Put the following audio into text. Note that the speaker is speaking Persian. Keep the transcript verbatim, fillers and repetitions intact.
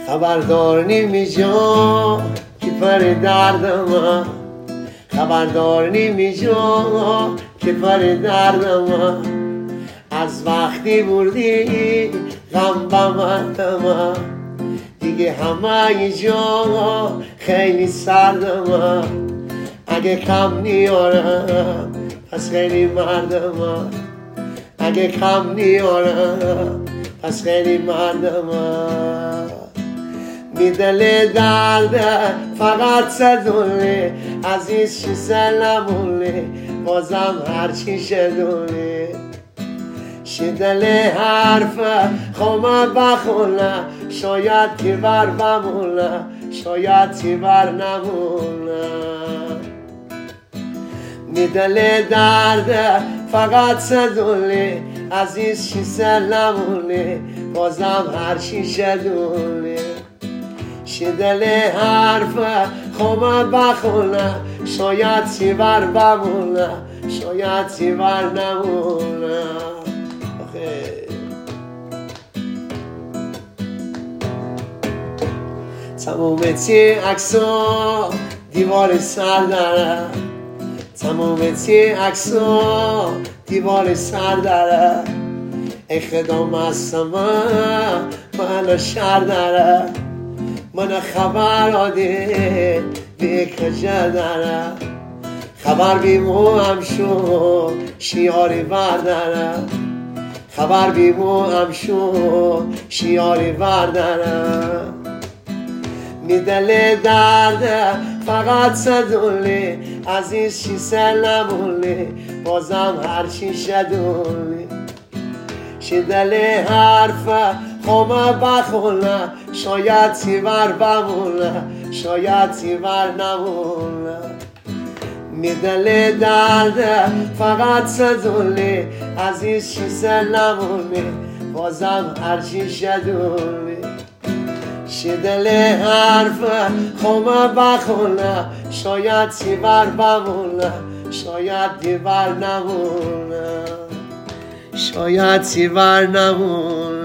خبردار نمیجا که پر دردم، خبردار نمیجا که پر دردم، از وقتی بردی غم بمندم، دیگه همه جا خیلی سردم، اگه کم نیارم پس خیلی مردم، اگه کم نیارم پس خیلی مردم. می دل درد فقط صدونه، عزیز چی سلمونه، بازم هرچی شدونه، شدل حرف خومه بخونه، شاید که بر بمونه، شاید که بر نمونه. می دل درد فقط صدونه، عزیز چی سلمونه، بازم هرچی شدونه، شدل حرف خومه بخونه، شاید چی بر بمونه، شاید چی بر نمونه. تموم تی عکسا دیوار سر داره، تموم تی عکسا دیوار سر داره، ای خدا مستم من شر داره، من خبر آده به کجا داره، خبر بیمو هم شو شیاری برداره، خبر بیمو هم شو شیاری برداره. می دل درد فقط صدونه، عزیز چی سلمونه، بازم هرچی شدونه، شدل حرف خومه بخونه، شاید چی بر بمونه، شاید چی بر نمونه. می دل درد فقط صدونه، عزیز چی سلمونه، بازم هرچی شدونه، شدل حرف خومه بخونه، شاید چی بر بمونه، شاید چی بر نمونه، شاید چی بر نمونه.